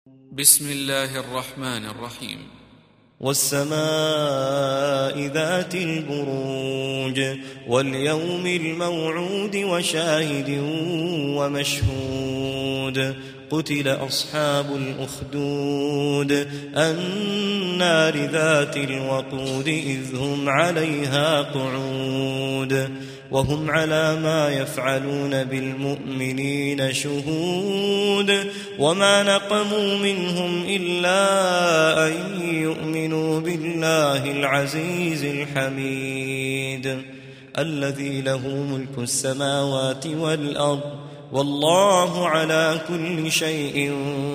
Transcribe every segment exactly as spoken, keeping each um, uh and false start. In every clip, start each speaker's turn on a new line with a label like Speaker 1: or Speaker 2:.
Speaker 1: بسم الله الرحمن الرحيم.
Speaker 2: والسماء ذات البروج واليوم الموعود وشاهد ومشهود قتل أصحاب الأخدود النار ذات الوقود إذ هم عليها قعود وهم على ما يفعلون بالمؤمنين شهود وما نقموا منهم إلا أن يؤمنوا بالله العزيز الحميد الذي له ملك السماوات والأرض والله على كل شيء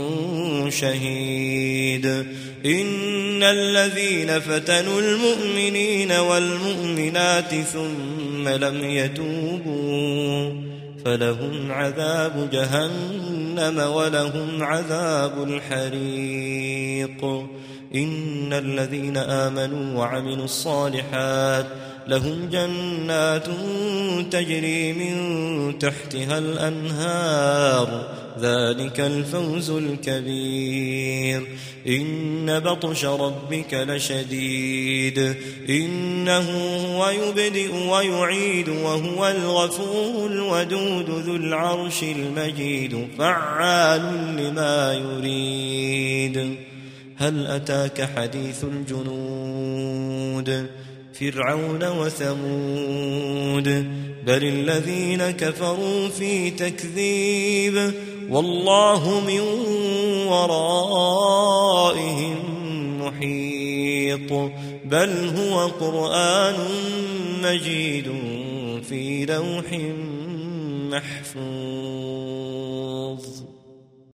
Speaker 2: شهيد. إن الذين فتنوا المؤمنين والمؤمنات ثم لم يتوبوا فلهم عذاب جهنم ولهم عذاب الحريق. إن الذين آمنوا وعملوا الصالحات لهم جنات تجري من تحتها الأنهار ذلك الفوز الكبير. إن بطش ربك لشديد إنه هو يبدئ ويعيد وهو الغفور الودود ذو العرش المجيد فعال لما يريد. هل أتاك حديث الجنود فرعون وثمود بل الذين كفروا في تكذيب والله من ورائهم محيط بل هو قرآن مجيد في لوح محفوظ.